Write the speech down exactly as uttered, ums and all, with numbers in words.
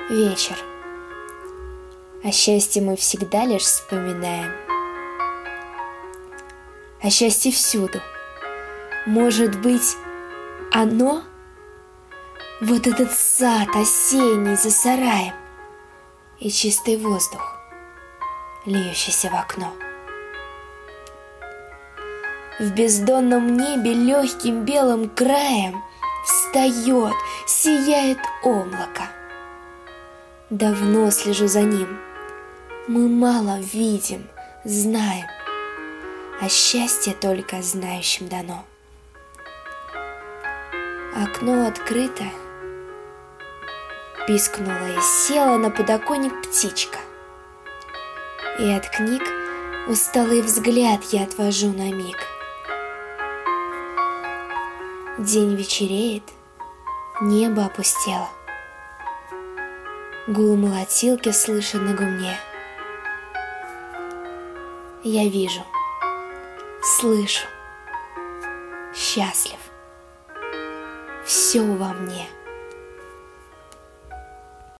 Вечер. О счастье мы всегда лишь вспоминаем. О счастье всюду. Может быть, оно? Вот этот сад осенний за сараем и чистый воздух, льющийся в окно. В бездонном небе легким белым краем встает, сияет облако. Давно слежу за ним. Мы мало видим, знаем, а счастье только знающим дано. Окно открыто, пискнула и села на подоконник птичка. И от книг усталый взгляд я отвожу на миг. День вечереет, небо опустело. Гул молотилки слышен на гумне. Я вижу, слышу, счастлив. Все во мне.